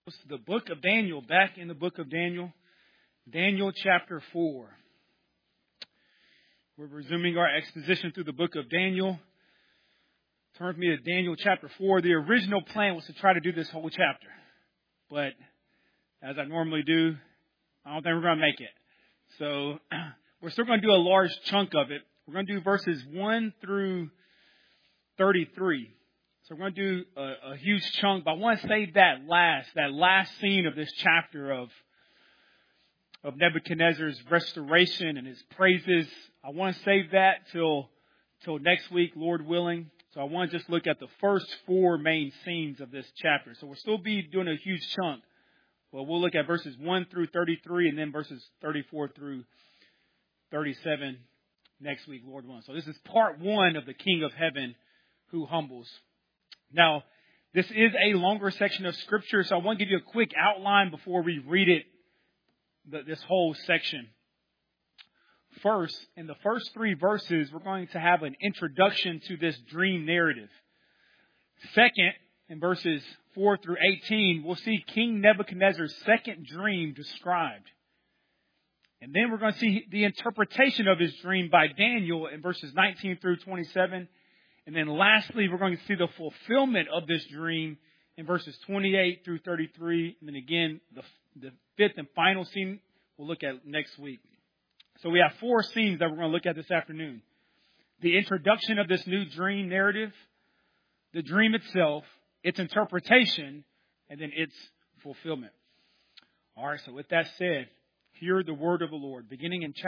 The book of Daniel, back in the book of Daniel, Daniel chapter 4. We're resuming our exposition through the book of Daniel. Turn with me to Daniel chapter 4. The original plan was to try to do this whole chapter. But as I normally do, I don't think we're going to make it. So we're still going to do a large chunk of it. We're going to do verses 1 through 33. So we're going to do a huge chunk, but I want to save that last scene of this chapter of Nebuchadnezzar's restoration and his praises. I want to save that till next week, Lord willing. So I want to just look at the first four main scenes of this chapter. So we'll still be doing a huge chunk. Well, we'll look at verses 1 through 33 and then verses 34 through 37 next week, Lord willing. So this is part 1 of the King of Heaven who humbles. Now, this is a longer section of Scripture, so I want to give you a quick outline before we read it, this whole section. First, in the first 3 verses, we're going to have an introduction to this dream narrative. Second, in verses 4 through 18, we'll see King Nebuchadnezzar's second dream described. And then we're going to see the interpretation of his dream by Daniel in verses 19 through 27. And then lastly, we're going to see the fulfillment of this dream in verses 28 through 33. And then again, the fifth and final scene we'll look at next week. So we have 4 scenes that we're going to look at this afternoon. The introduction of this new dream narrative, the dream itself, its interpretation, and then its fulfillment. All right, so with that said, hear the word of the Lord, beginning in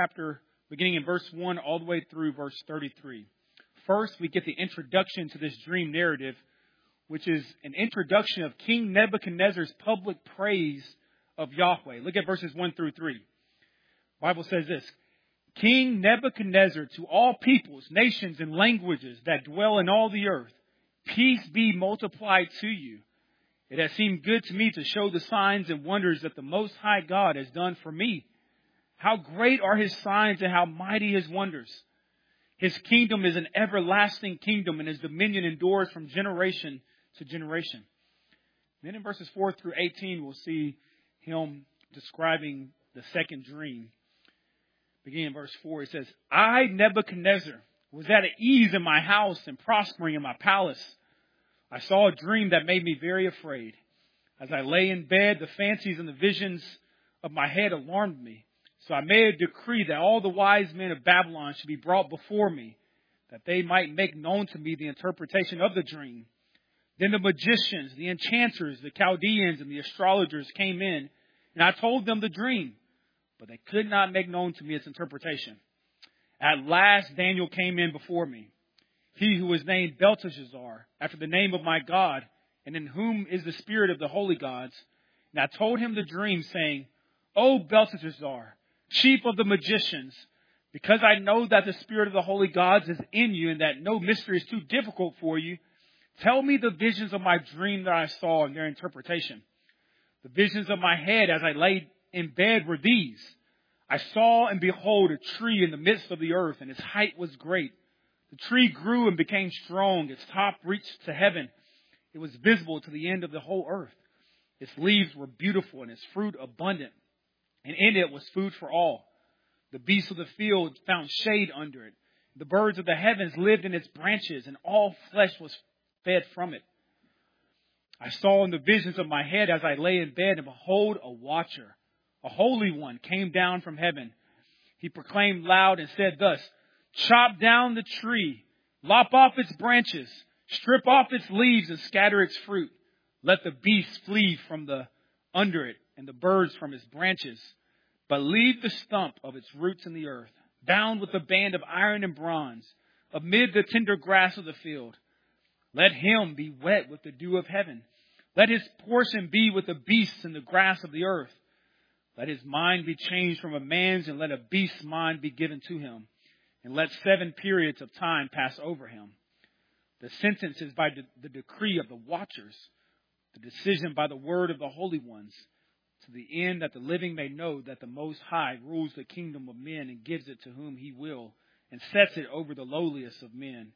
verse 1 all the way through verse 33. First, we get the introduction to this dream narrative, which is an introduction of King Nebuchadnezzar's public praise of Yahweh. Look at verses 1 through 3. The Bible says this: King Nebuchadnezzar, to all peoples, nations, and languages that dwell in all the earth, peace be multiplied to you. It has seemed good to me to show the signs and wonders that the Most High God has done for me. How great are his signs and how mighty his wonders. His kingdom is an everlasting kingdom, and his dominion endures from generation to generation. Then in verses 4 through 18, we'll see him describing the second dream. Beginning in verse 4, he says, I, Nebuchadnezzar, was at ease in my house and prospering in my palace. I saw a dream that made me very afraid. As I lay in bed, the fancies and the visions of my head alarmed me. So I made a decree that all the wise men of Babylon should be brought before me, that they might make known to me the interpretation of the dream. Then the magicians, the enchanters, the Chaldeans, and the astrologers came in, and I told them the dream, but they could not make known to me its interpretation. At last Daniel came in before me, he who was named Belteshazzar, after the name of my God, and in whom is the spirit of the holy gods. And I told him the dream, saying, O Belteshazzar, chief of the magicians, because I know that the spirit of the holy gods is in you and that no mystery is too difficult for you, tell me the visions of my dream that I saw and their interpretation. The visions of my head as I lay in bed were these. I saw and behold a tree in the midst of the earth, and its height was great. The tree grew and became strong. Its top reached to heaven. It was visible to the end of the whole earth. Its leaves were beautiful and its fruit abundant. And in it was food for all. The beasts of the field found shade under it. The birds of the heavens lived in its branches, and all flesh was fed from it. I saw in the visions of my head as I lay in bed, and behold, a watcher, a holy one, came down from heaven. He proclaimed loud and said thus, chop down the tree, lop off its branches, strip off its leaves, and scatter its fruit. Let the beasts flee from under it, and the birds from its branches, but leave the stump of its roots in the earth, bound with a band of iron and bronze, amid the tender grass of the field. Let him be wet with the dew of heaven. Let his portion be with the beasts and the grass of the earth. Let his mind be changed from a man's, and let a beast's mind be given to him. And let 7 periods of time pass over him. The sentence is by the decree of the watchers, the decision by the word of the holy ones, to the end that the living may know that the Most High rules the kingdom of men and gives it to whom he will, and sets it over the lowliest of men.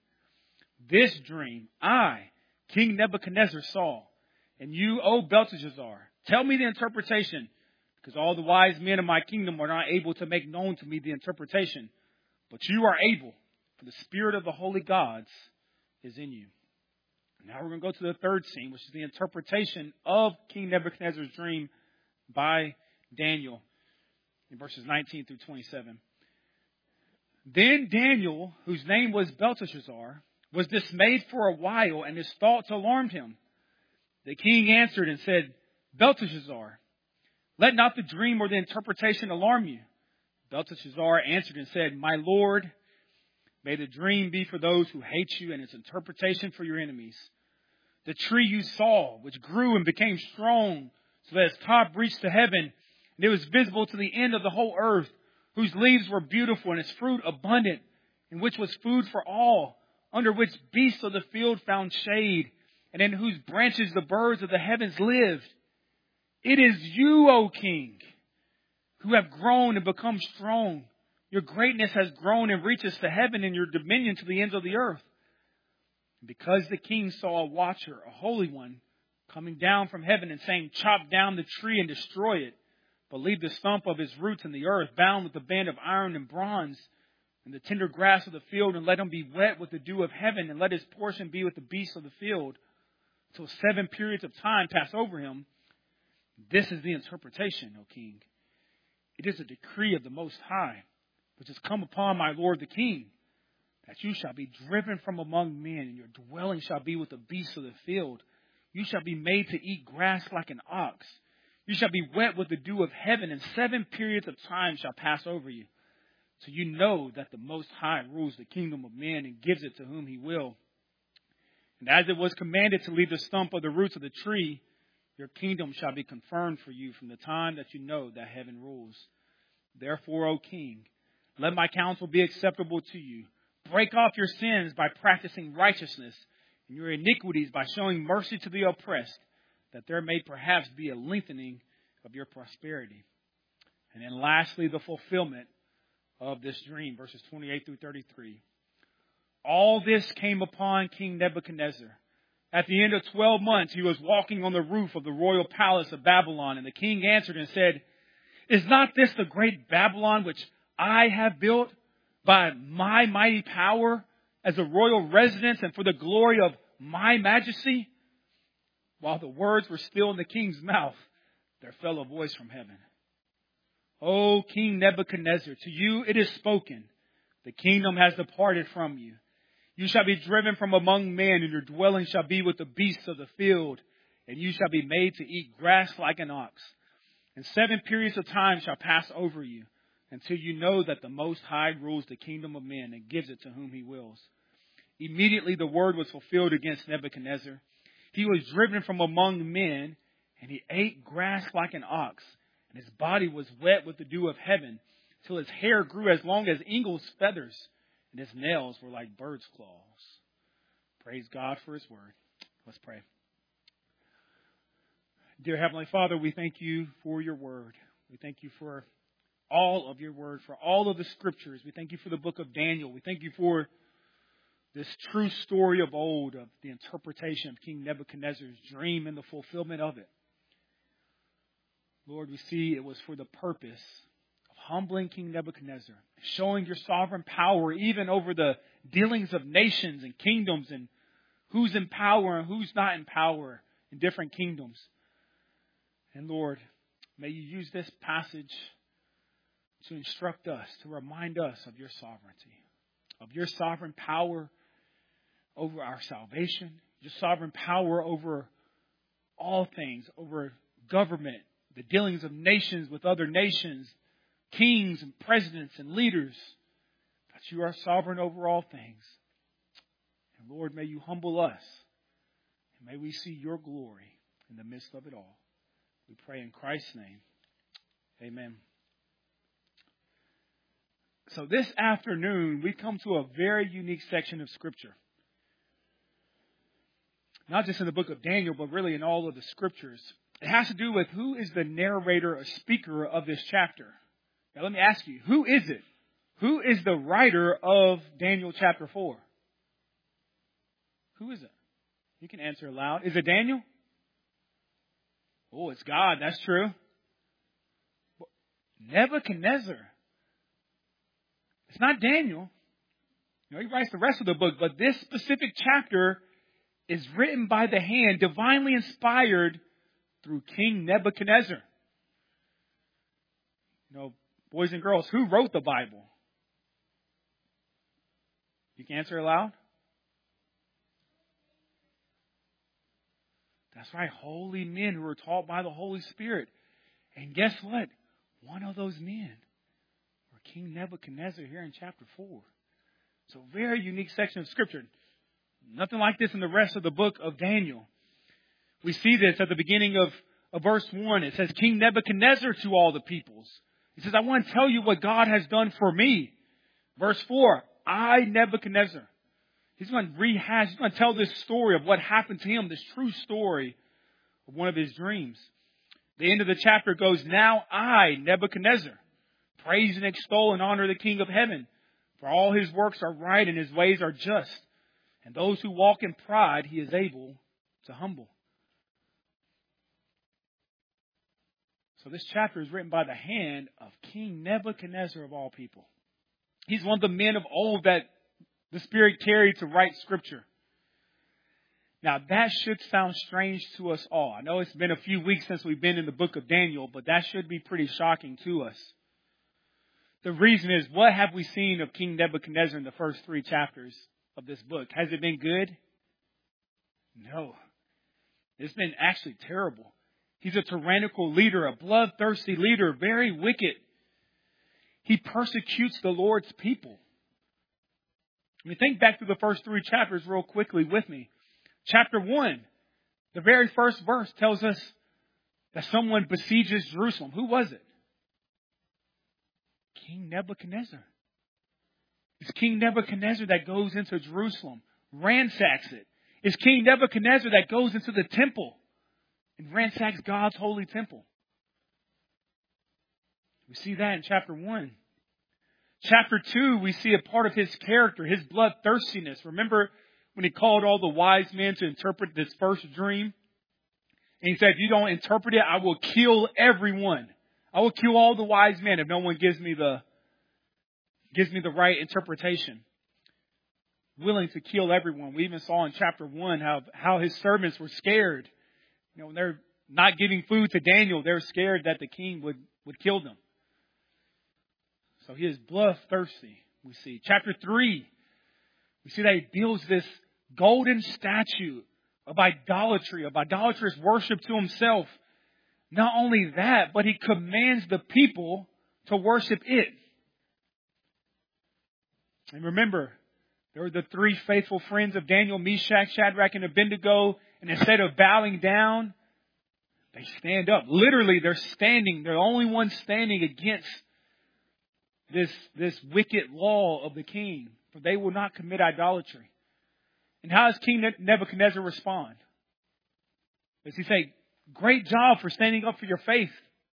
This dream I, King Nebuchadnezzar, saw, and you, O Belteshazzar, Tell me the interpretation, because all the wise men of my kingdom are not able to make known to me the interpretation. But you are able, for the Spirit of the holy gods is in you. Now we're going to go to the third scene, which is the interpretation of King Nebuchadnezzar's dream by Daniel in verses 19 through 27. Then Daniel, whose name was Belteshazzar, was dismayed for a while, and his thoughts alarmed him. The king answered and said, Belteshazzar, let not the dream or the interpretation alarm you. Belteshazzar answered and said, My lord, may the dream be for those who hate you, and its interpretation for your enemies. The tree you saw, which grew and became strong, so that its top reached to heaven, and it was visible to the end of the whole earth, whose leaves were beautiful and its fruit abundant, and which was food for all, under which beasts of the field found shade, and in whose branches the birds of the heavens lived. It is you, O king, who have grown and become strong. Your greatness has grown and reaches to heaven, and your dominion to the ends of the earth. And because the king saw a watcher, a holy one, coming down from heaven and saying, Chop down the tree and destroy it, but leave the stump of his roots in the earth, bound with a band of iron and bronze, and the tender grass of the field, and let him be wet with the dew of heaven, and let his portion be with the beasts of the field, till 7 periods of time pass over him. This is the interpretation, O king. It is a decree of the Most High, which has come upon my lord the king, that you shall be driven from among men, and your dwelling shall be with the beasts of the field. You shall be made to eat grass like an ox. You shall be wet with the dew of heaven, and 7 periods of time shall pass over you. So you know that the Most High rules the kingdom of men and gives it to whom he will. And as it was commanded to leave the stump of the roots of the tree, your kingdom shall be confirmed for you from the time that you know that heaven rules. Therefore, O king, let my counsel be acceptable to you. Break off your sins by practicing righteousness, and your iniquities by showing mercy to the oppressed, that there may perhaps be a lengthening of your prosperity. And then lastly, the fulfillment of this dream, verses 28 through 33. All this came upon King Nebuchadnezzar. At the end of 12 months, he was walking on the roof of the royal palace of Babylon, and the king answered and said, Is not this the great Babylon which I have built by my mighty power as a royal residence and for the glory of my majesty? While the words were still in the king's mouth, there fell a voice from heaven. O King Nebuchadnezzar, to you it is spoken, the kingdom has departed from you. You shall be driven from among men, and your dwelling shall be with the beasts of the field, and you shall be made to eat grass like an ox. And 7 periods of time shall pass over you, until you know that the Most High rules the kingdom of men and gives it to whom he wills. Immediately the word was fulfilled against Nebuchadnezzar. He was driven from among men, and he ate grass like an ox, and his body was wet with the dew of heaven, till his hair grew as long as eagle's feathers, and his nails were like bird's claws. Praise God for his word. Let's pray. Dear Heavenly Father, we thank you for your word. We thank you for all of your word, for all of the scriptures. We thank you for the book of Daniel. We thank you for this true story of old, of the interpretation of King Nebuchadnezzar's dream and the fulfillment of it. Lord, we see it was for the purpose of humbling King Nebuchadnezzar, showing your sovereign power even over the dealings of nations and kingdoms, and who's in power and who's not in power in different kingdoms. And Lord, may you use this passage to instruct us, to remind us of your sovereignty, of your sovereign power over our salvation, your sovereign power over all things, over government, the dealings of nations with other nations, kings and presidents and leaders, that you are sovereign over all things. And Lord, may you humble us, and may we see your glory in the midst of it all. We pray in Christ's name. Amen. So this afternoon, we come to a very unique section of Scripture. Not just in the book of Daniel, but really in all of the Scriptures. It has to do with who is the narrator or speaker of this chapter. Now let me ask you, who is it? Who is the writer of Daniel chapter 4? Who is it? You can answer aloud. Is it Daniel? Oh, it's God. That's true. Nebuchadnezzar. It's not Daniel. You know, he writes the rest of the book, but this specific chapter is written by the hand, divinely inspired through King Nebuchadnezzar. You know, boys and girls, who wrote the Bible? You can answer aloud. That's right, holy men who were taught by the Holy Spirit. And guess what? One of those men were King Nebuchadnezzar here in chapter 4. So very unique section of Scripture. Nothing like this in the rest of the book of Daniel. We see this at the beginning of verse 1. It says, King Nebuchadnezzar to all the peoples. He says, I want to tell you what God has done for me. Verse 4, I, Nebuchadnezzar. He's going to rehash, he's going to tell this story of what happened to him, this true story of one of his dreams. The end of the chapter goes, now I, Nebuchadnezzar, praise and extol and honor the King of heaven. For all his works are right and his ways are just. And those who walk in pride, he is able to humble. So this chapter is written by the hand of King Nebuchadnezzar of all people. He's one of the men of old that the Spirit carried to write Scripture. Now that should sound strange to us all. I know it's been a few weeks since we've been in the book of Daniel, but that should be pretty shocking to us. The reason is, what have we seen of King Nebuchadnezzar in the first 3 chapters of this book? Has it been good? No. It's been actually terrible. He's a tyrannical leader, a bloodthirsty leader, very wicked. He persecutes the Lord's people. I mean, think back to the first 3 chapters real quickly with me. Chapter 1, the very first verse tells us that someone besieges Jerusalem. Who was it? King Nebuchadnezzar. It's King Nebuchadnezzar that goes into Jerusalem, ransacks it. It's King Nebuchadnezzar that goes into the temple and ransacks God's holy temple. We see that in chapter 1. Chapter 2, we see a part of his character, his bloodthirstiness. Remember when he called all the wise men to interpret this first dream? And he said, if you don't interpret it, I will kill everyone. I will kill all the wise men if no one gives me the right interpretation. Willing to kill everyone. We even saw in chapter 1 how his servants were scared. You know, when they're not giving food to Daniel, they're scared that the king would kill them. So he is bloodthirsty, we see. Chapter 3, we see that he builds this golden statue of idolatry, of idolatrous worship to himself. Not only that, but he commands the people to worship it. And remember, there were the 3 faithful friends of Daniel, Meshach, Shadrach, and Abednego. And instead of bowing down, they stand up. Literally, they're standing. They're the only ones standing against this wicked law of the king. For they will not commit idolatry. And how does King Nebuchadnezzar respond? Does he say, great job for standing up for your faith?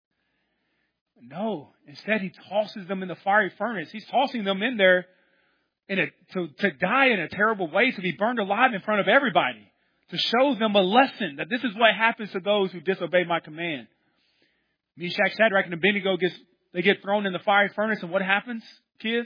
No. Instead, he tosses them in the fiery furnace. He's tossing them in there to die in a terrible way, to be burned alive in front of everybody, to show them a lesson that this is what happens to those who disobey my command. Meshach, Shadrach, and Abednego get thrown in the fiery furnace, and what happens, kids?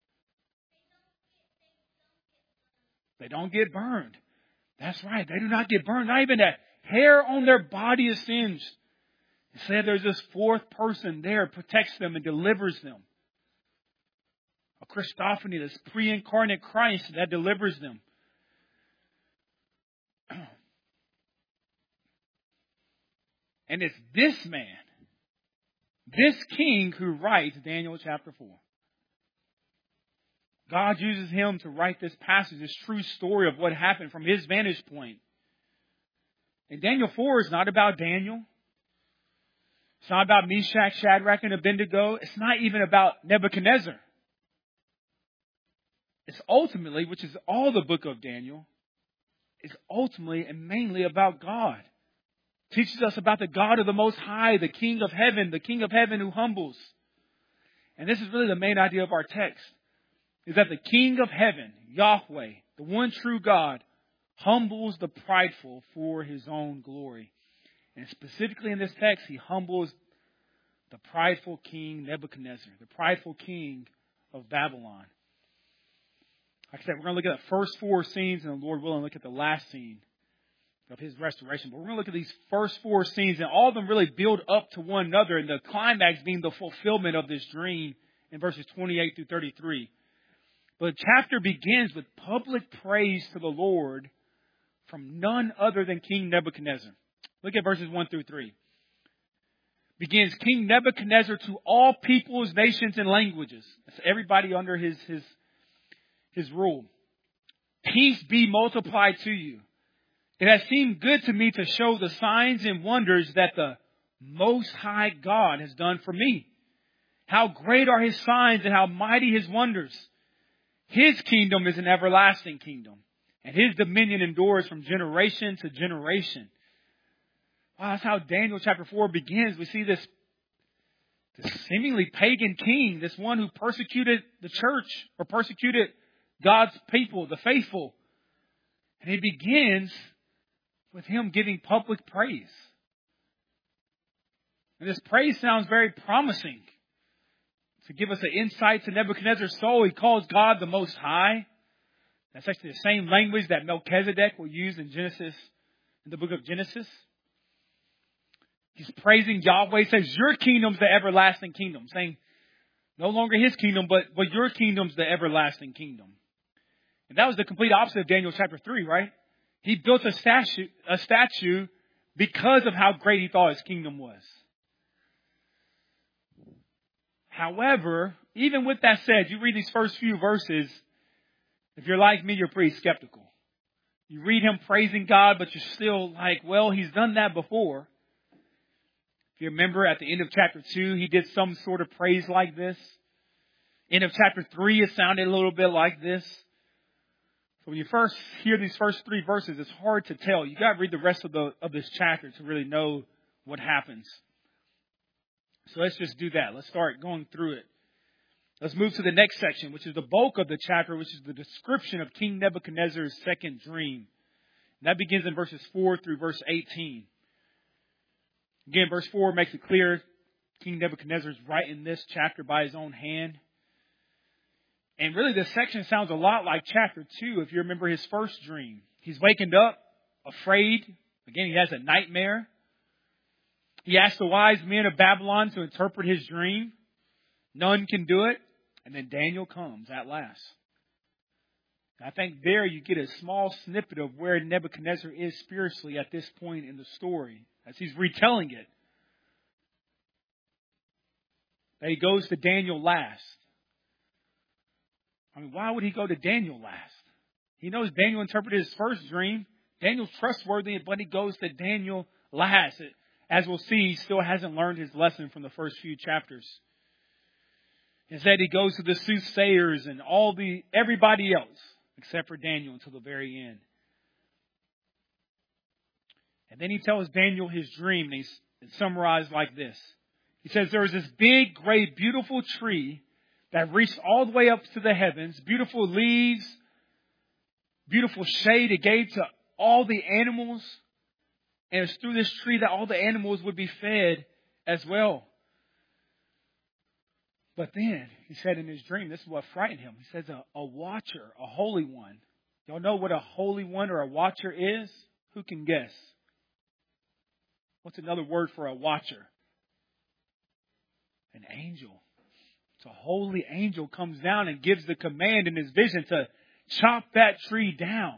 They don't get burned. That's right. They do not get burned. Not even a hair on their body is singed. Instead, there's this 4th person there, protects them and delivers them. A Christophany, this pre-incarnate Christ that delivers them. And it's this man, this king, who writes Daniel chapter 4. God uses him to write this passage, this true story of what happened from his vantage point. And Daniel 4 is not about Daniel. It's not about Meshach, Shadrach, and Abednego. It's not even about Nebuchadnezzar. It's ultimately, which is all the book of Daniel, is ultimately and mainly about God. It teaches us about the God of the Most High, the King of heaven who humbles. And this is really the main idea of our text, is that the King of heaven, Yahweh, the one true God, humbles the prideful for his own glory. And specifically in this text, he humbles the prideful king Nebuchadnezzar, the prideful king of Babylon. Like I said, we're going to look at the first 4 scenes, and the Lord willing, look at the last scene of his restoration. But we're going to look at these first 4 scenes, and all of them really build up to one another, and the climax being the fulfillment of this dream in verses 28 through 33. But the chapter begins with public praise to the Lord from none other than King Nebuchadnezzar. Look at verses 1 through 3. Begins King Nebuchadnezzar to all peoples, nations, and languages. That's everybody under his rule. Peace be multiplied to you. It has seemed good to me to show the signs and wonders that the Most High God has done for me. How great are his signs and how mighty his wonders. His kingdom is an everlasting kingdom, and his dominion endures from generation to generation. Wow, that's how Daniel chapter 4 begins. We see this seemingly pagan king, this one who persecuted the church or persecuted God's people, the faithful. And he begins with him giving public praise. And this praise sounds very promising. To give us an insight to Nebuchadnezzar's soul, he calls God the Most High. That's actually the same language that Melchizedek will use in Genesis, in the book of Genesis. He's praising Yahweh. He says, your kingdom's the everlasting kingdom. Saying, no longer his kingdom, but your kingdom's the everlasting kingdom. And that was the complete opposite of Daniel chapter 3, right? He built a statue because of how great he thought his kingdom was. However, even with that said, you read these first few verses, if you're like me, you're pretty skeptical. You read him praising God, but you're still like, well, he's done that before. If you remember at the end of chapter 2, he did some sort of praise like this. End of chapter 3, it sounded a little bit like this. So when you first hear these first 3 verses, it's hard to tell. You got to read the rest of this chapter to really know what happens. So let's just do that. Let's start going through it. Let's move to the next section, which is the bulk of the chapter, which is the description of King Nebuchadnezzar's second dream. And that begins in verses 4 through verse 18. Again, verse 4 makes it clear King Nebuchadnezzar is writing this chapter by his own hand. And really this section sounds a lot like chapter 2, if you remember his first dream. He's waking up, afraid. Again, he has a nightmare. He asks the wise men of Babylon to interpret his dream. None can do it. And then Daniel comes at last. And I think there you get a small snippet of where Nebuchadnezzar is spiritually at this point in the story, as he's retelling it. That he goes to Daniel last. I mean, why would he go to Daniel last? He knows Daniel interpreted his first dream. Daniel's trustworthy, but he goes to Daniel last. As we'll see, he still hasn't learned his lesson from the first few chapters. Instead, he goes to the soothsayers and everybody else, except for Daniel, until the very end. And then he tells Daniel his dream, and it's summarized like this. He says, there was this big, great, beautiful tree that reached all the way up to the heavens, beautiful leaves, beautiful shade it gave to all the animals. And it's through this tree that all the animals would be fed as well. But then, he said in his dream, this is what frightened him. He says, a watcher, a holy one. Y'all know what a holy one or a watcher is? Who can guess? What's another word for a watcher? An angel. So a holy angel comes down and gives the command in his vision to chop that tree down.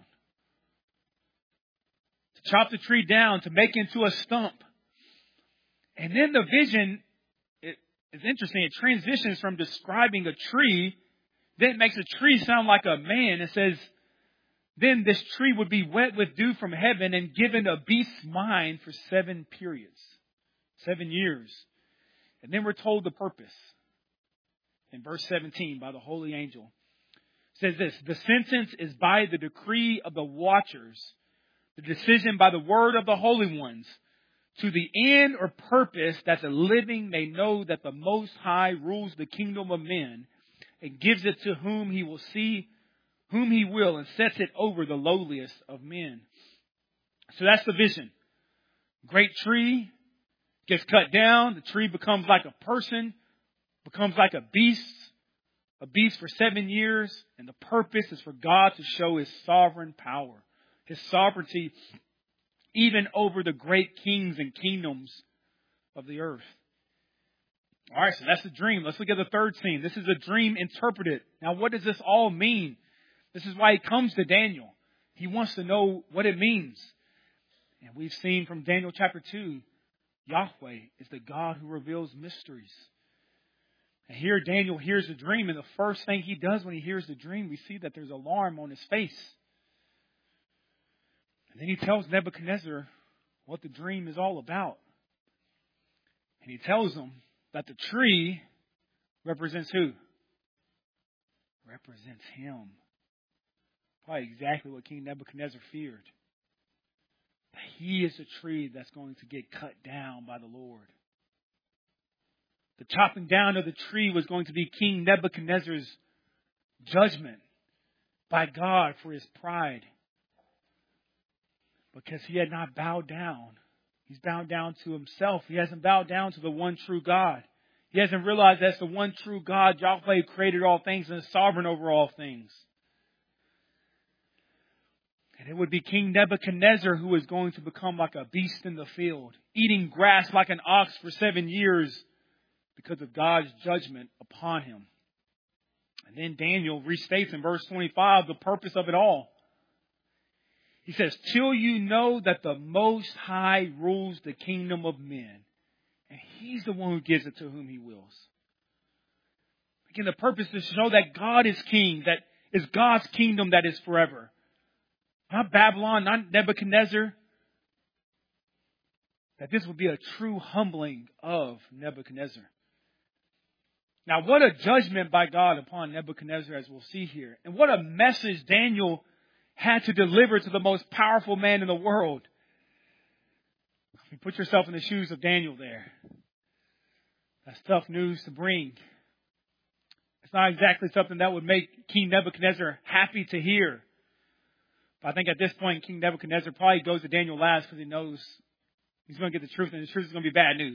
To chop the tree down, to make into a stump. And then the vision, it's interesting. It transitions from describing a tree, then it makes a tree sound like a man. It says, then this tree would be wet with dew from heaven and given a beast's mind for 7 periods. 7 years. And then we're told the purpose. In verse 17, by the holy angel. It says this, the sentence is by the decree of the watchers, the decision by the word of the holy ones, to the end or purpose that the living may know that the Most High rules the kingdom of men and gives it to whom he will, and sets it over the lowliest of men. So that's the vision. Great tree gets cut down. The tree becomes like a person, becomes like a beast for 7 years. And the purpose is for God to show His sovereign power, His sovereignty, even over the great kings and kingdoms of the earth. All right, so that's the dream. Let's look at the third scene. This is a dream interpreted. Now, what does this all mean? This is why he comes to Daniel. He wants to know what it means. And we've seen from Daniel chapter 2, Yahweh is the God who reveals mysteries. And here Daniel hears the dream, and the first thing he does when he hears the dream, we see that there's alarm on his face. And then he tells Nebuchadnezzar what the dream is all about. And he tells him that the tree represents who? Represents him. Probably exactly what King Nebuchadnezzar feared. He is the tree that's going to get cut down by the Lord. The chopping down of the tree was going to be King Nebuchadnezzar's judgment by God for his pride. Because he had not bowed down. He's bowed down to himself. He hasn't bowed down to the one true God. He hasn't realized that's the one true God, Yahweh, who created all things and is sovereign over all things. And it would be King Nebuchadnezzar who is going to become like a beast in the field, eating grass like an ox for 7 years because of God's judgment upon him. And then Daniel restates in verse 25 the purpose of it all. He says, till you know that the Most High rules the kingdom of men, and He's the one who gives it to whom He wills. Again, the purpose is to show that God is king, that is God's kingdom that is forever. Not Babylon, not Nebuchadnezzar. That this will be a true humbling of Nebuchadnezzar. Now, what a judgment by God upon Nebuchadnezzar, as we'll see here. And what a message Daniel had to deliver to the most powerful man in the world. You put yourself in the shoes of Daniel there. That's tough news to bring. It's not exactly something that would make King Nebuchadnezzar happy to hear. But I think at this point, King Nebuchadnezzar probably goes to Daniel last because he knows he's going to get the truth, and the truth is going to be bad news.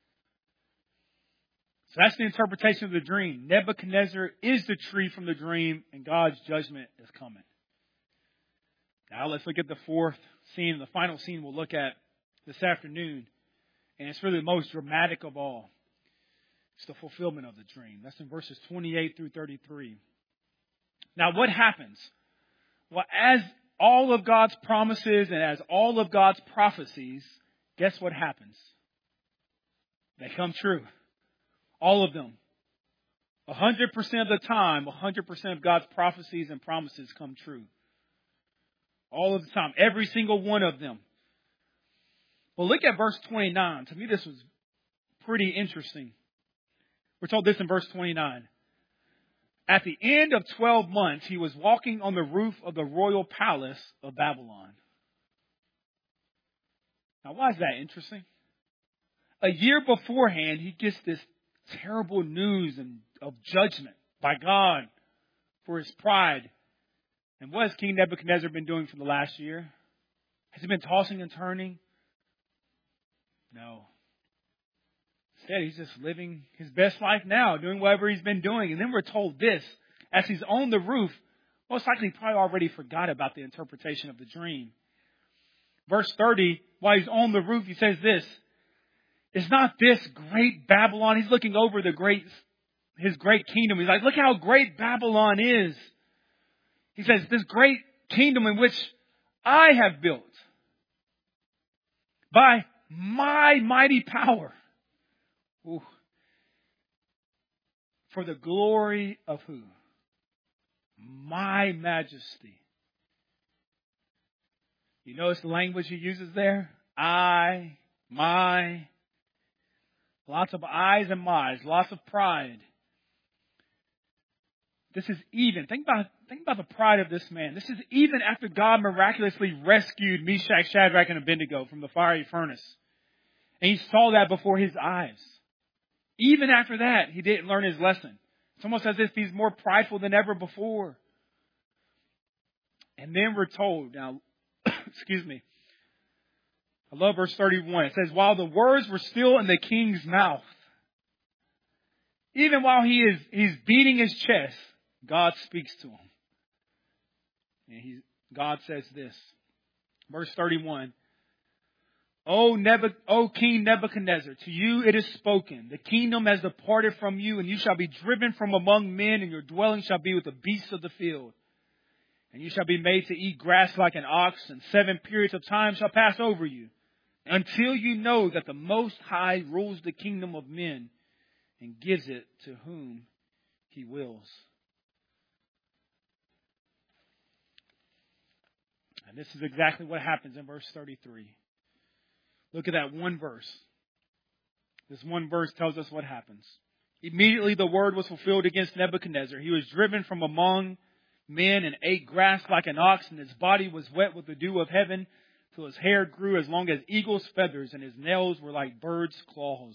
So that's the interpretation of the dream. Nebuchadnezzar is the tree from the dream, and God's judgment is coming. Now let's look at the fourth scene, the final scene we'll look at this afternoon. And it's really the most dramatic of all. It's the fulfillment of the dream. That's in verses 28 through 33. Now what happens? Well, as all of God's promises and as all of God's prophecies, guess what happens? They come true. All of them. 100% of the time, 100% of God's prophecies and promises come true. All of the time. Every single one of them. Well, look at verse 29. To me, this was pretty interesting. We're told this in verse 29. At the end of 12 months, he was walking on the roof of the royal palace of Babylon. Now, why is that interesting? A year beforehand, he gets this terrible news of judgment by God for his pride. And what has King Nebuchadnezzar been doing for the last year? Has he been tossing and turning? No. Instead, he's just living his best life now, doing whatever he's been doing. And then we're told this, as he's on the roof, most likely he probably already forgot about the interpretation of the dream. Verse 30, while he's on the roof, he says this, is not this great Babylon? He's looking over his great kingdom. He's like, look how great Babylon is. He says, this great kingdom in which I have built by my mighty power. Ooh. For the glory of who? My majesty. You notice the language he uses there? I, my. Lots of I's and my's. Lots of pride. This is even. Think about the pride of this man. This is even after God miraculously rescued Meshach, Shadrach, and Abednego from the fiery furnace. And he saw that before his eyes. Even after that, he didn't learn his lesson. It's almost as if he's more prideful than ever before. And then we're told, now, excuse me, I love verse 31. It says, while the words were still in the king's mouth, even while he's beating his chest, God speaks to him. And God says this, verse 31. O King Nebuchadnezzar, to you it is spoken, the kingdom has departed from you, and you shall be driven from among men, and your dwelling shall be with the beasts of the field. And you shall be made to eat grass like an ox, and 7 periods of time shall pass over you, until you know that the Most High rules the kingdom of men, and gives it to whom He wills. And this is exactly what happens in verse 33. Look at that one verse. This one verse tells us what happens. Immediately the word was fulfilled against Nebuchadnezzar. He was driven from among men and ate grass like an ox, and his body was wet with the dew of heaven, till his hair grew as long as eagle's feathers, and his nails were like birds' claws.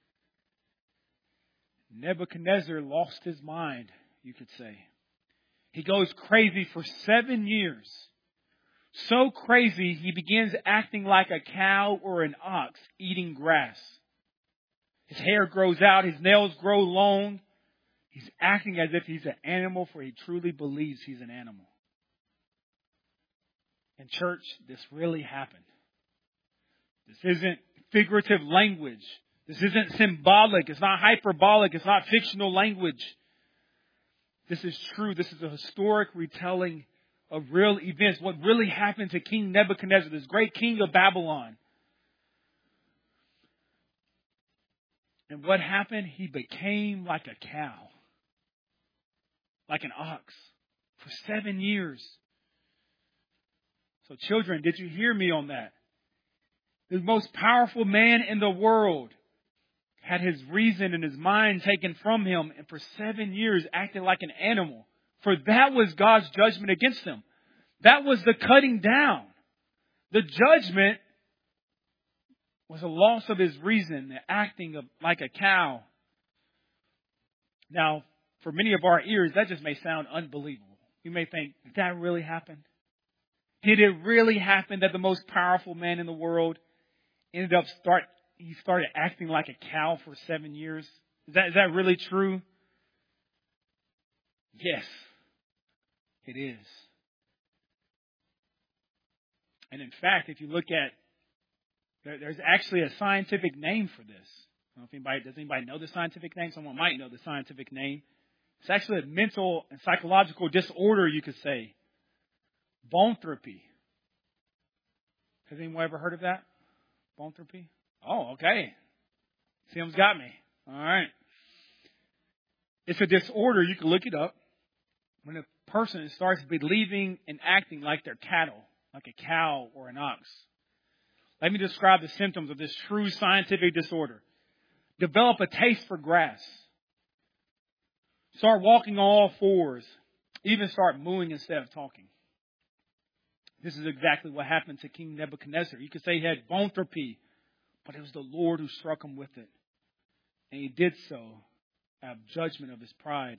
Nebuchadnezzar lost his mind, you could say. He goes crazy for 7 years. So crazy, he begins acting like a cow or an ox eating grass. His hair grows out, his nails grow long. He's acting as if he's an animal, for he truly believes he's an animal. In church, this really happened. This isn't figurative language. This isn't symbolic. It's not hyperbolic. It's not fictional language. This is true. This is a historic retelling of real events. What really happened to King Nebuchadnezzar, this great king of Babylon. And what happened? He became like a cow. Like an ox. For 7 years. So children, did you hear me on that? The most powerful man in the world had his reason and his mind taken from him, and for 7 years acted like an animal. For that was God's judgment against him. That was the cutting down. The judgment was a loss of his reason, the acting like a cow. Now, for many of our ears, that just may sound unbelievable. You may think, did that really happen? Did it really happen that the most powerful man in the world started acting like a cow for 7 years? Is that really true? Yes, it is. And in fact, if you look at, there's actually a scientific name for this. I don't know if does anybody know the scientific name? Someone might know the scientific name. It's actually a mental and psychological disorder, you could say. Boanthropy. Has anyone ever heard of that? Boanthropy? Oh, okay. Tim's got me. All right. It's a disorder. You can look it up. When a person starts believing and acting like they're cattle, like a cow or an ox. Let me describe the symptoms of this true scientific disorder. Develop a taste for grass. Start walking on all fours. Even start mooing instead of talking. This is exactly what happened to King Nebuchadnezzar. You could say he had boanthropy, but it was the Lord who struck him with it. And he did so out of judgment of his pride.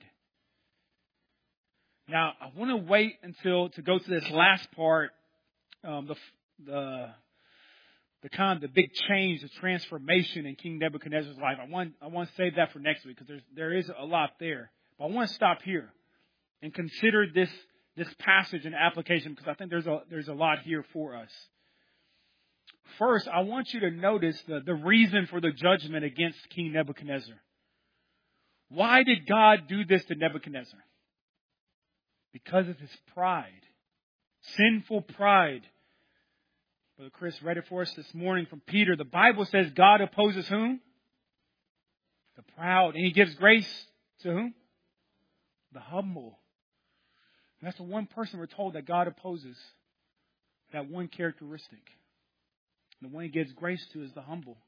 Now, I want to wait to go to this last part, the big change, the transformation in King Nebuchadnezzar's life. I want to save that for next week because there is a lot there. But I want to stop here and consider this passage and application because I think there's a lot here for us. First, I want you to notice the reason for the judgment against King Nebuchadnezzar. Why did God do this to Nebuchadnezzar? Because of his pride. Sinful pride. Brother Chris read it for us this morning from Peter. The Bible says God opposes whom? The proud. And He gives grace to whom? The humble. And that's the one person we're told that God opposes. That one characteristic. And the one He gives grace to is the humble.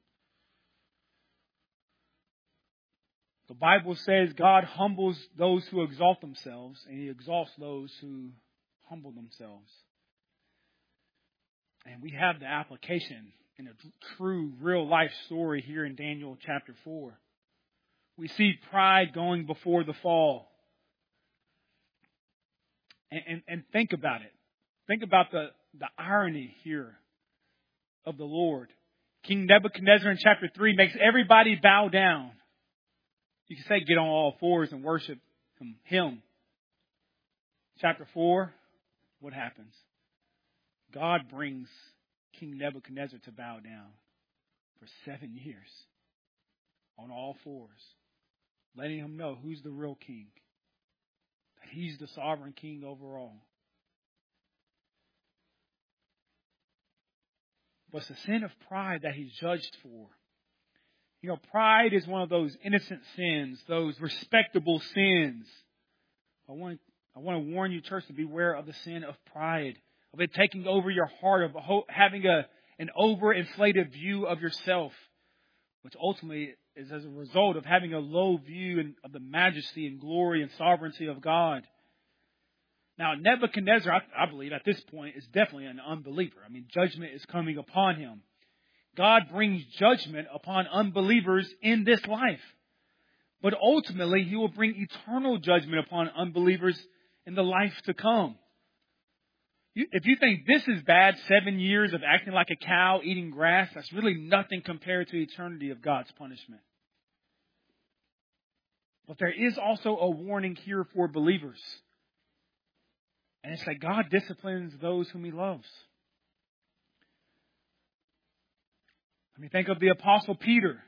The Bible says God humbles those who exalt themselves, and He exalts those who humble themselves. And we have the application in a true, real-life story here in Daniel chapter 4. We see pride going before the fall. And think about it. Think about the irony here of the Lord. King Nebuchadnezzar in chapter 3 makes everybody bow down. You can say get on all fours and worship him. Chapter 4, what happens? God brings King Nebuchadnezzar to bow down for 7 years on all fours, letting him know who's the real king, that he's the sovereign king over all. But it's the sin of pride that he's judged for. You know, pride is one of those innocent sins, those respectable sins. I want to warn you, church, to beware of the sin of pride, of it taking over your heart, of having an overinflated view of yourself, which ultimately is as a result of having a low view of the majesty and glory and sovereignty of God. Now, Nebuchadnezzar, I believe at this point, is definitely an unbeliever. I mean, judgment is coming upon him. God brings judgment upon unbelievers in this life. But ultimately, He will bring eternal judgment upon unbelievers in the life to come. If you think this is bad, 7 years of acting like a cow, eating grass, that's really nothing compared to eternity of God's punishment. But there is also a warning here for believers. And it's that God disciplines those whom He loves. I mean, think of the Apostle Peter.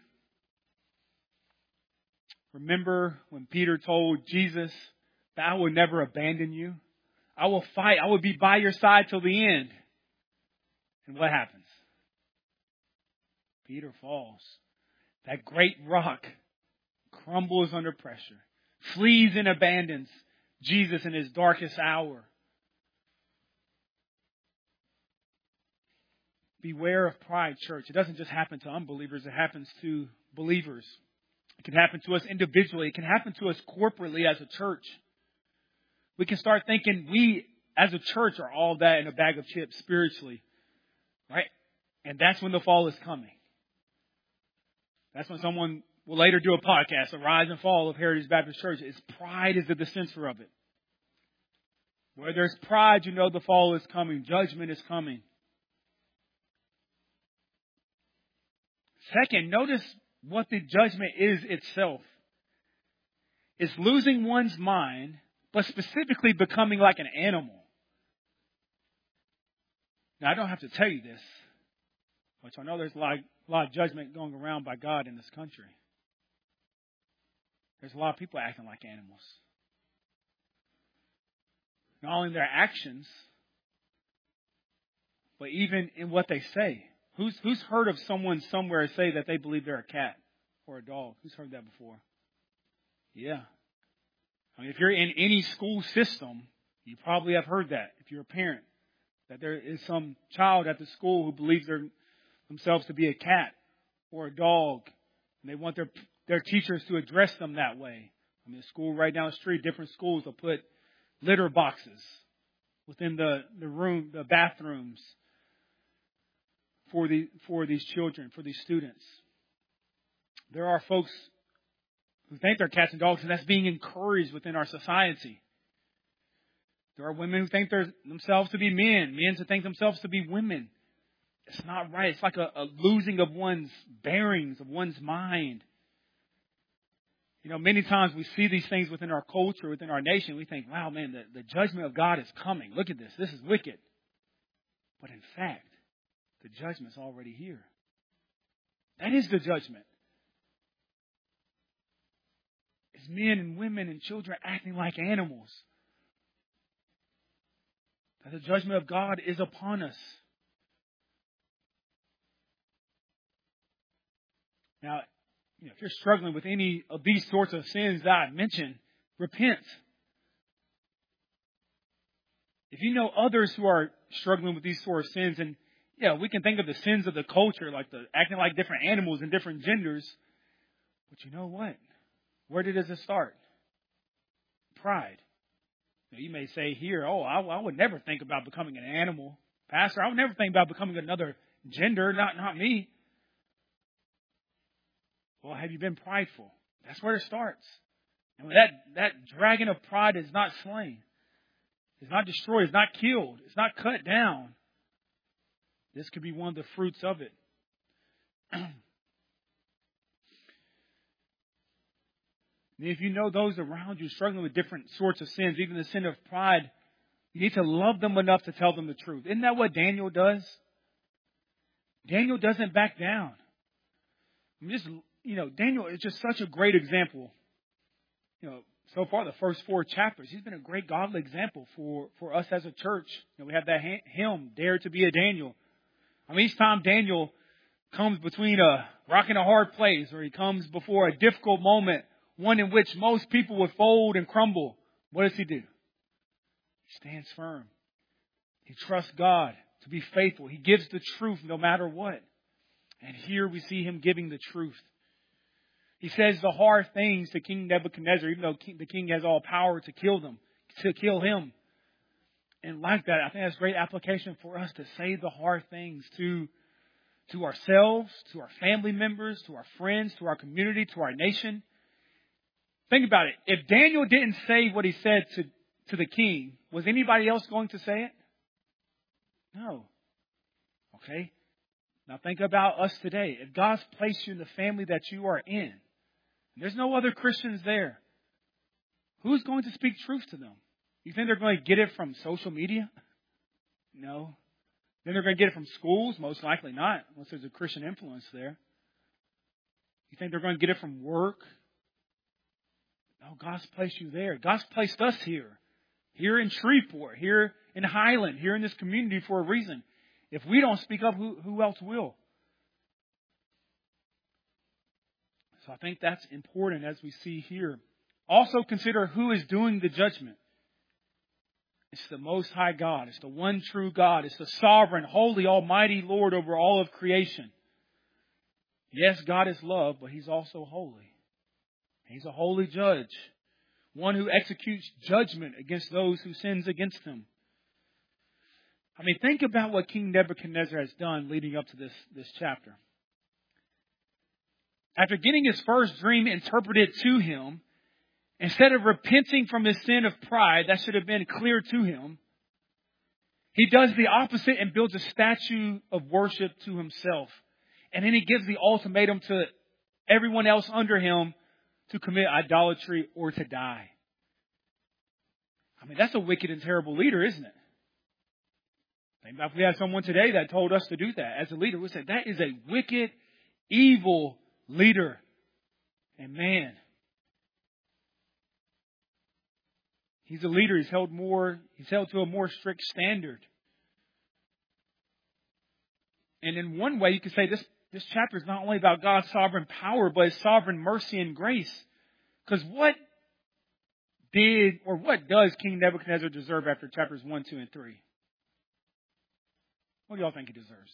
Remember when Peter told Jesus that I will never abandon you? I will fight. I will be by your side till the end. And what happens? Peter falls. That great rock crumbles under pressure, flees and abandons Jesus in His darkest hour. Beware of pride, church. It doesn't just happen to unbelievers. It happens to believers. It can happen to us individually. It can happen to us corporately as a church. We can start thinking we, as a church, are all that in a bag of chips spiritually. Right? And that's when the fall is coming. That's when someone will later do a podcast, The Rise and Fall of Heritage Baptist Church. It's pride is the dispenser of it. Where there's pride, you know the fall is coming. Judgment is coming. Second, notice what the judgment is itself. It's losing one's mind, but specifically becoming like an animal. Now, I don't have to tell you this, but I know there's a lot of judgment going around by God in this country. There's a lot of people acting like animals. Not only in their actions, but even in what they say. Who's heard of someone somewhere say that they believe they're a cat or a dog? Who's heard that before? Yeah. I mean, if you're in any school system, you probably have heard that. If you're a parent, that there is some child at the school who believes themselves to be a cat or a dog, and they want their teachers to address them that way. I mean, the school right down the street, different schools will put litter boxes within the bathrooms for these children, for these students. There are folks who think they're cats and dogs, and that's being encouraged within our society. There are women who think themselves to be men who think themselves to be women. It's not right. It's like a losing of one's bearings, of one's mind. You know, many times we see these things within our culture, within our nation. We think, wow, man, the judgment of God is coming. Look at this. This is wicked. But in fact, the judgment's already here. That is the judgment. It's men and women and children acting like animals. That the judgment of God is upon us. Now, if you're struggling with any of these sorts of sins that I mentioned, repent. If you know others who are struggling with these sort of sins, and we can think of the sins of the culture, like the acting like different animals and different genders. But you know what? Where does it start? Pride. Now, you may say here, I would never think about becoming an animal. Pastor, I would never think about becoming another gender, not me. Well, have you been prideful? That's where it starts. And when that dragon of pride is not slain, is not destroyed, is not killed, it's not cut down, This could be one of the fruits of it. If you know those around you struggling with different sorts of sins, even the sin of pride, you need to love them enough to tell them the truth. Isn't that what Daniel does? Daniel doesn't back down. Daniel is just such a great example. So far, the first 4 chapters, he's been a great godly example for us as a church. We have that hymn, Dare to be a Daniel. Each time Daniel comes between a rock and a hard place, or he comes before a difficult moment, one in which most people would fold and crumble, what does he do? He stands firm. He trusts God to be faithful. He gives the truth no matter what. And here we see him giving the truth. He says the hard things to King Nebuchadnezzar, even though the king has all power to kill him. And like that, I think that's great application for us to say the hard things to ourselves, to our family members, to our friends, to our community, to our nation. Think about it. If Daniel didn't say what he said to the king, was anybody else going to say it? No. Okay? Now think about us today. If God's placed you in the family that you are in, there's no other Christians there, who's going to speak truth to them? You think they're going to get it from social media? No. Then they're going to get it from schools? Most likely not, unless there's a Christian influence there. You think they're going to get it from work? No, God's placed you there. God's placed us here in Shreveport, here in Highland, here in this community for a reason. If we don't speak up, who else will? So I think that's important as we see here. Also consider who is doing the judgment. It's the Most High God. It's the one true God. It's the sovereign, holy, almighty Lord over all of creation. Yes, God is love, but He's also holy. He's a holy judge, one who executes judgment against those who sins against Him. Think about what King Nebuchadnezzar has done leading up to this chapter. After getting his first dream interpreted to him, instead of repenting from his sin of pride, that should have been clear to him, he does the opposite and builds a statue of worship to himself. And then he gives the ultimatum to everyone else under him to commit idolatry or to die. That's a wicked and terrible leader, isn't it? If we had someone today that told us to do that as a leader, we say that is a wicked, evil leader. And man, he's a leader. He's held to a more strict standard. And in one way, you could say this chapter is not only about God's sovereign power, but His sovereign mercy and grace. Because what does King Nebuchadnezzar deserve after chapters 1, 2, and 3? What do y'all think he deserves?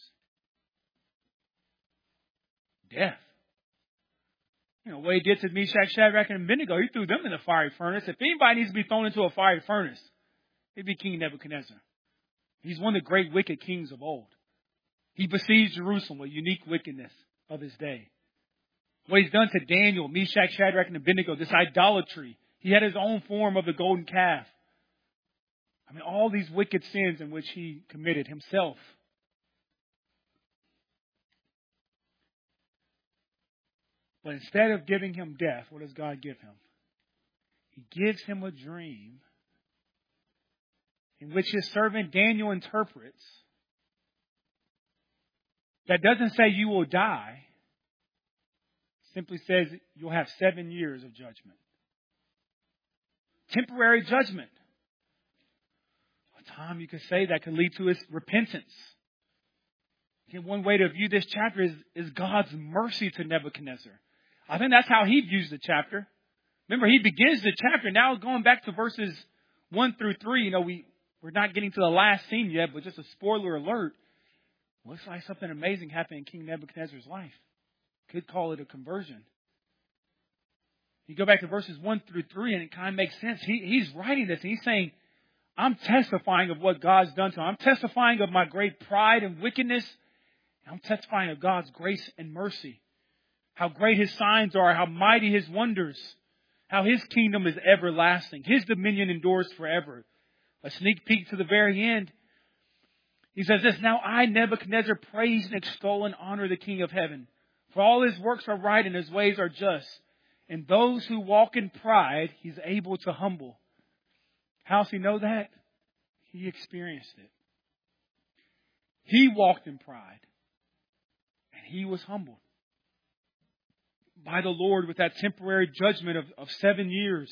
Death. What he did to Meshach, Shadrach, and Abednego, he threw them in the fiery furnace. If anybody needs to be thrown into a fiery furnace, it'd be King Nebuchadnezzar. He's one of the great wicked kings of old. He besieged Jerusalem with unique wickedness of his day. What he's done to Daniel, Meshach, Shadrach, and Abednego, this idolatry. He had his own form of the golden calf. All these wicked sins in which he committed himself. But instead of giving him death, what does God give him? He gives him a dream in which his servant Daniel interprets that doesn't say you will die. Simply says you'll have 7 years of judgment. Temporary judgment. A time you could say that could lead to his repentance. One way to view this chapter is God's mercy to Nebuchadnezzar. I think that's how he views the chapter. Remember, he begins the chapter. Now going back to verses 1 through 3, we're not getting to the last scene yet, but just a spoiler alert. Looks like something amazing happened in King Nebuchadnezzar's life. Could call it a conversion. You go back to verses 1 through 3 and it kind of makes sense. He's writing this and he's saying, I'm testifying of what God's done to him. I'm testifying of my great pride and wickedness. And I'm testifying of God's grace and mercy. How great His signs are, how mighty His wonders, how His kingdom is everlasting. His dominion endures forever. A sneak peek to the very end. He says this, now I, Nebuchadnezzar, praise and extol and honor the King of heaven. For all his works are right and his ways are just. And those who walk in pride, he's able to humble. How does he know that? He experienced it. He walked in pride. And he was humbled by the Lord with that temporary judgment of 7 years.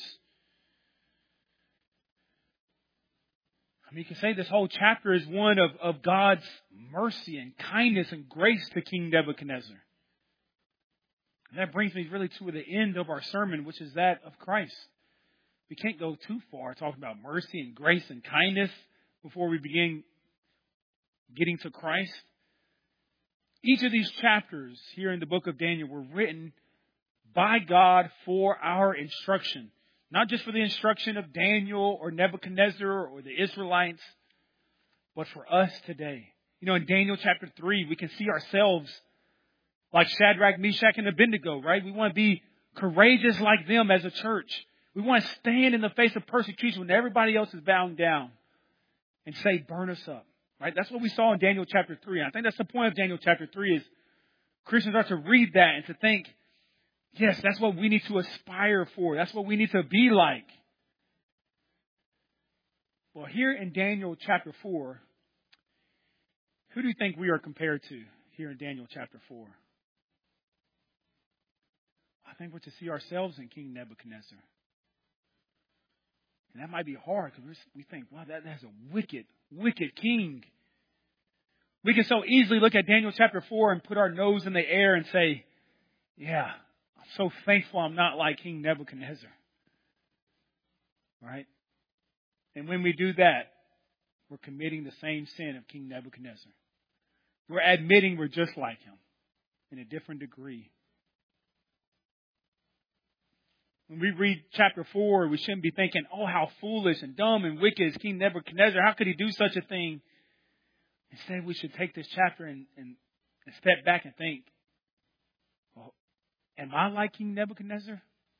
I mean, you can say this whole chapter is one of God's mercy and kindness and grace to King Nebuchadnezzar. And that brings me really to the end of our sermon, which is that of Christ. We can't go too far talking about mercy and grace and kindness before we begin getting to Christ. Each of these chapters here in the book of Daniel were written by God for our instruction. Not just for the instruction of Daniel or Nebuchadnezzar or the Israelites, but for us today. You know, in Daniel chapter 3, we can see ourselves like Shadrach, Meshach, and Abednego, right? We want to be courageous like them as a church. We want to stand in the face of persecution when everybody else is bowing down and say, burn us up, right? That's what we saw in Daniel chapter 3. And I think that's the point of Daniel chapter 3 is Christians are to read that and to think, yes, that's what we need to aspire for. That's what we need to be like. Well, here in Daniel chapter 4, who do you think we are compared to here in Daniel chapter 4? I think we're to see ourselves in King Nebuchadnezzar. And that might be hard because we think, wow, that's a wicked, wicked king. We can so easily look at Daniel chapter 4 and put our nose in the air and say, yeah, I'm so thankful I'm not like King Nebuchadnezzar. Right? And when we do that, we're committing the same sin of King Nebuchadnezzar. We're admitting we're just like him in a different degree. When we read chapter 4, we shouldn't be thinking, oh, how foolish and dumb and wicked is King Nebuchadnezzar. How could he do such a thing? Instead, we should take this chapter and step back and think, well, am I like King Nebuchadnezzar?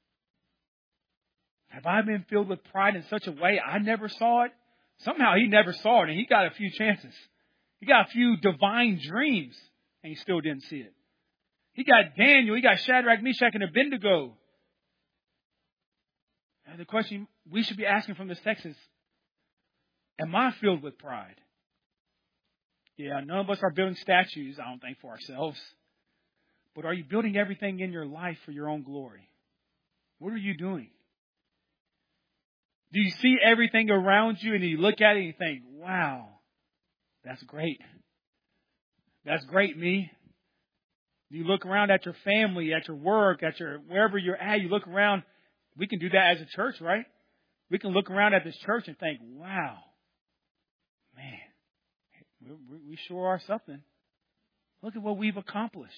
Have I been filled with pride in such a way I never saw it? Somehow he never saw it and he got a few chances. He got a few divine dreams and he still didn't see it. He got Daniel, he got Shadrach, Meshach, and Abednego. And the question we should be asking from this text is, am I filled with pride? Yeah, none of us are building statues, I don't think, for ourselves. But are you building everything in your life for your own glory? What are you doing? Do you see everything around you and you look at it and you think, wow, that's great. That's great, me. You look around at your family, at your work, at your wherever you're at, you look around. We can do that as a church, right? We can look around at this church and think, wow, man, we sure are something. Look at what we've accomplished.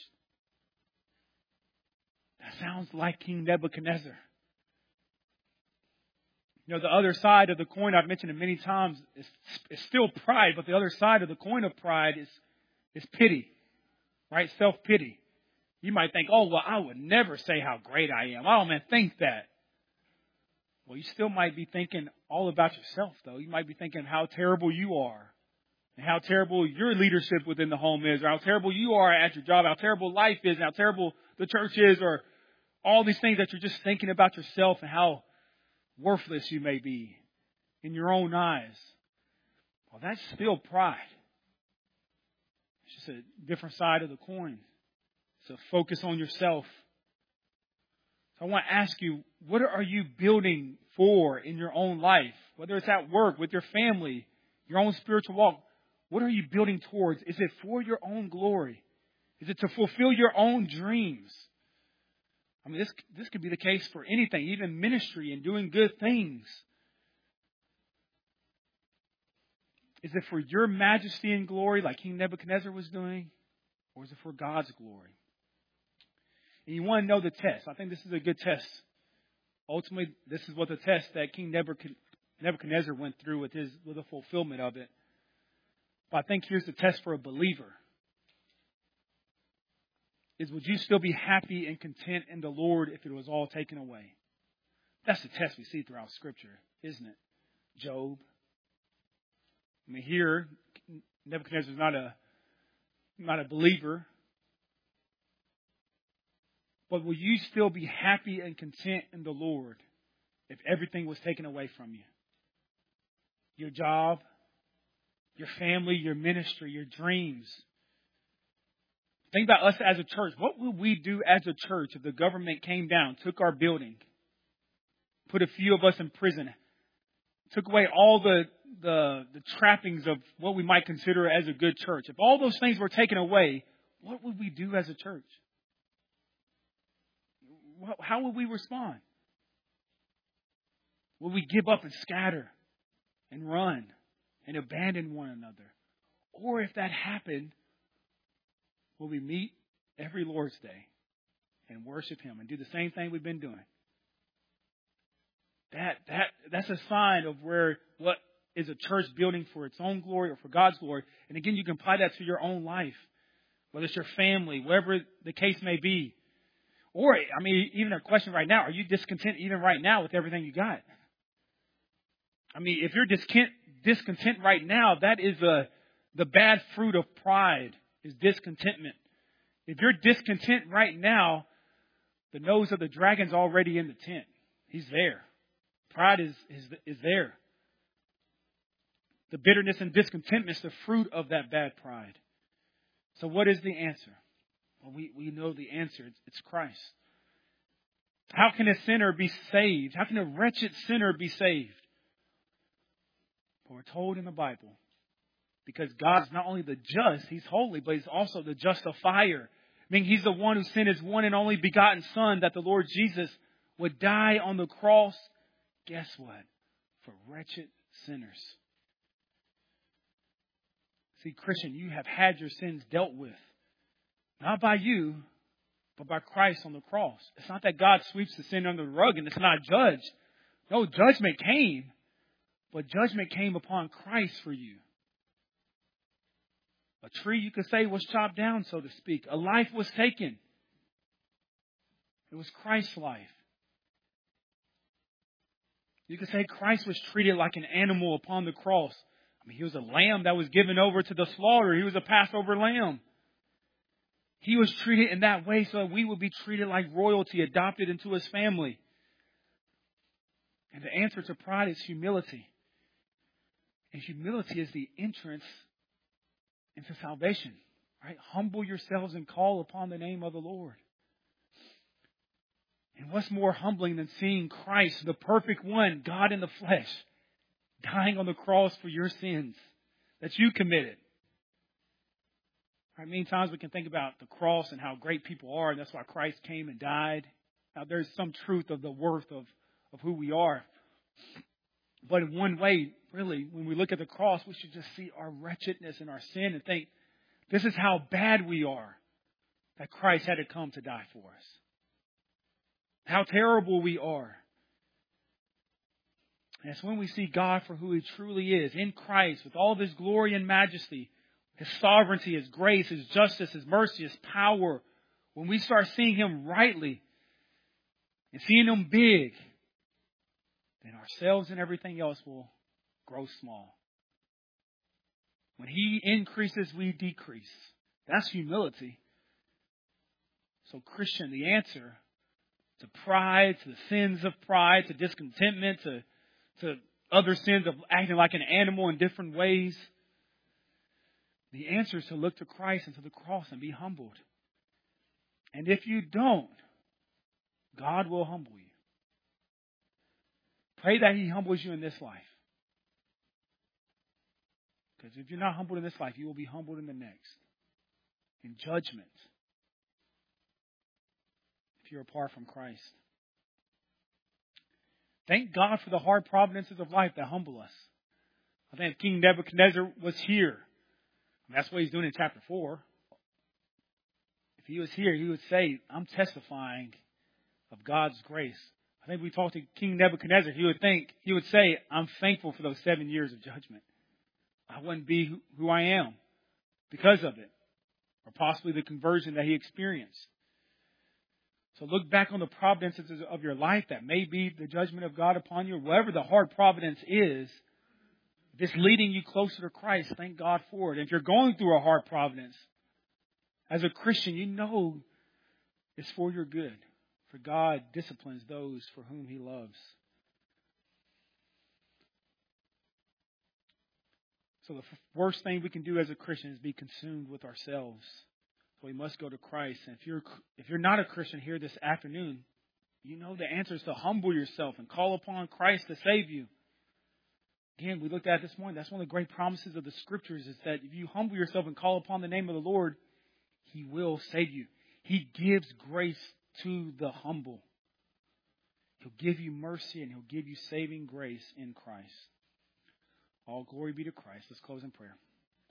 That sounds like King Nebuchadnezzar. You know, the other side of the coin, I've mentioned it many times, is still pride, but the other side of the coin of pride is pity, right? Self-pity. You might think, oh, well, I would never say how great I am. I don't even think that. Well, you still might be thinking all about yourself, though. You might be thinking how terrible you are and how terrible your leadership within the home is, or how terrible you are at your job, how terrible life is, and how terrible the church is, or all these things that you're just thinking about yourself and how worthless you may be in your own eyes. Well, that's still pride. It's just a different side of the coin. So focus on yourself. So I want to ask you, what are you building for in your own life? Whether it's at work, with your family, your own spiritual walk, what are you building towards? Is it for your own glory? Is it to fulfill your own dreams? I mean, this could be the case for anything, even ministry and doing good things. Is it for your majesty and glory like King Nebuchadnezzar was doing? Or is it for God's glory? And you want to know the test. I think this is a good test. Ultimately, this is what the test that King Nebuchadnezzar went through with the fulfillment of it. But I think here's the test for a believer. Is would you still be happy and content in the Lord if it was all taken away? That's the test we see throughout Scripture, isn't it? Job. I mean, here, Nebuchadnezzar is not a believer. But will you still be happy and content in the Lord if everything was taken away from you? Your job, your family, your ministry, your dreams. Think about us as a church. What would we do as a church if the government came down, took our building, put a few of us in prison, took away all the trappings of what we might consider as a good church? If all those things were taken away, what would we do as a church? How would we respond? Will we give up and scatter and run and abandon one another? Or if that happened, will we meet every Lord's Day and worship Him and do the same thing we've been doing? That's a sign of what is a church building for its own glory or for God's glory. And again, you can apply that to your own life, whether it's your family, whatever the case may be. Or, even a question right now, are you discontent even right now with everything you got? If you're discontent right now, that is the bad fruit of pride, is discontentment. If you're discontent right now, the nose of the dragon's already in the tent. He's there. Pride is there. The bitterness and discontentment is the fruit of that bad pride. So what is the answer? Well, we know the answer. It's Christ. How can a sinner be saved? How can a wretched sinner be saved? Well, we're told in the Bible, because God's not only the just, He's holy, but He's also the justifier. He's the one who sent His one and only begotten Son, that the Lord Jesus would die on the cross. Guess what? For wretched sinners. See, Christian, you have had your sins dealt with. Not by you, but by Christ on the cross. It's not that God sweeps the sin under the rug and it's not judged. No, judgment came. But judgment came upon Christ for you. A tree, you could say, was chopped down, so to speak. A life was taken. It was Christ's life. You could say Christ was treated like an animal upon the cross. He was a lamb that was given over to the slaughter. He was a Passover lamb. He was treated in that way so that we would be treated like royalty, adopted into His family. And the answer to pride is humility. And humility is the entrance into salvation. Right? Humble yourselves and call upon the name of the Lord. And what's more humbling than seeing Christ, the perfect one, God in the flesh, dying on the cross for your sins that you committed? Right? Many times we can think about the cross and how great people are, and that's why Christ came and died. Now, there's some truth of the worth of who we are. But in one way, really, when we look at the cross, we should just see our wretchedness and our sin and think, this is how bad we are, that Christ had to come to die for us. How terrible we are. And it's when we see God for who He truly is, in Christ, with all of His glory and majesty, His sovereignty, His grace, His justice, His mercy, His power. When we start seeing Him rightly and seeing Him big, then ourselves and everything else will grow small. When He increases, we decrease. That's humility. So, Christian, the answer to pride, to the sins of pride, to discontentment, to other sins of acting like an animal in different ways, the answer is to look to Christ and to the cross and be humbled. And if you don't, God will humble you. Pray that He humbles you in this life. Because if you're not humbled in this life, you will be humbled in the next. In judgment. If you're apart from Christ. Thank God for the hard providences of life that humble us. I think if King Nebuchadnezzar was here, that's what he's doing in chapter 4. If he was here, he would say, I'm testifying of God's grace. I think if we talked to King Nebuchadnezzar, he would say, I'm thankful for those 7 years of judgment. I wouldn't be who I am because of it. Or possibly the conversion that he experienced. So look back on the providences of your life that may be the judgment of God upon you. Whatever the hard providence is, If it's leading you closer to Christ, thank God for it. If you're going through a hard providence, as a Christian, you know it's for your good. For God disciplines those for whom He loves. So the worst thing we can do as a Christian is be consumed with ourselves. So we must go to Christ. And if you're not a Christian here this afternoon, you know the answer is to humble yourself and call upon Christ to save you. Again, we looked at it this morning. That's one of the great promises of the Scriptures is that if you humble yourself and call upon the name of the Lord, He will save you. He gives grace to the humble. He'll give you mercy and He'll give you saving grace in Christ. All glory be to Christ. Let's close in prayer.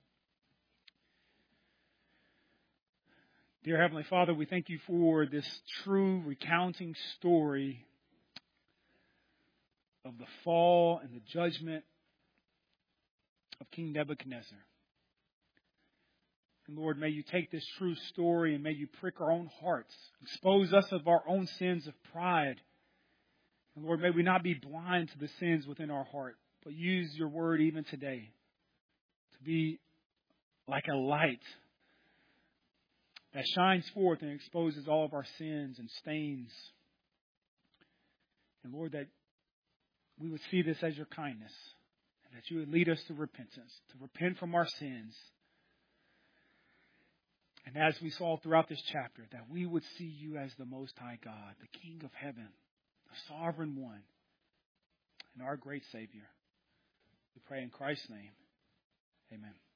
Dear Heavenly Father, we thank You for this true recounting story of the fall and the judgment of King Nebuchadnezzar. And Lord, may You take this true story and may You prick our own hearts, expose us of our own sins of pride. And Lord, may we not be blind to the sins within our heart, but use Your word even today to be like a light that shines forth and exposes all of our sins and stains. And Lord, that we would see this as Your kindness and that You would lead us to repentance, to repent from our sins. And as we saw throughout this chapter, that we would see You as the Most High God, the King of heaven, the Sovereign One, and our great Savior. We pray in Christ's name. Amen.